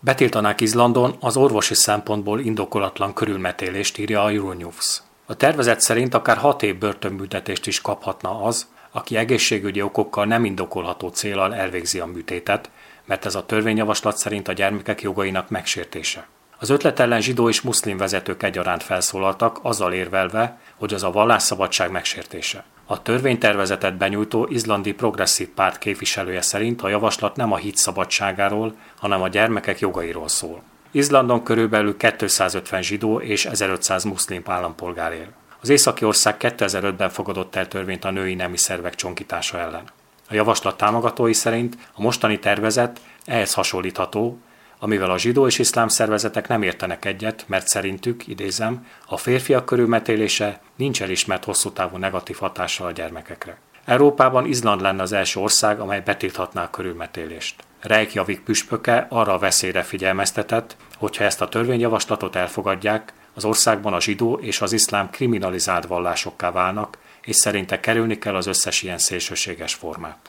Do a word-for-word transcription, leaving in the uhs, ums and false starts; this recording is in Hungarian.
Betiltanák Izlandon az orvosi szempontból indokolatlan körülmetélést, írja a Euronews. A tervezet szerint akár hat év börtönbüntetést is kaphatna az, aki egészségügyi okokkal nem indokolható céllal elvégzi a műtétet, mert ez a törvényjavaslat szerint a gyermekek jogainak megsértése. Az ötlet ellen zsidó és muszlim vezetők egyaránt felszólaltak, azzal érvelve, hogy az a vallásszabadság megsértése. A törvénytervezetet benyújtó izlandi progresszív párt képviselője szerint a javaslat nem a hit szabadságáról, hanem a gyermekek jogairól szól. Izlandon körülbelül kétszázötven zsidó és ezerötszáz muszlim állampolgár él. Az északi ország kétezer-ötben fogadott el törvényt a női nemi szervek csonkítása ellen. A javaslat támogatói szerint a mostani tervezet ehhez hasonlítható, amivel a zsidó és iszlám szervezetek nem értenek egyet, mert szerintük, idézem, a férfiak körülmetélése nincs elismert hosszú távú negatív hatással a gyermekekre. Európában Izland lenne az első ország, amely betilthatná a körülmetélést. Reykjavik püspöke arra a veszélyre figyelmeztetett, hogyha ezt a törvényjavaslatot elfogadják, az országban a zsidó és az iszlám kriminalizált vallásokká válnak, és szerinte kerülni kell az összes ilyen szélsőséges formát.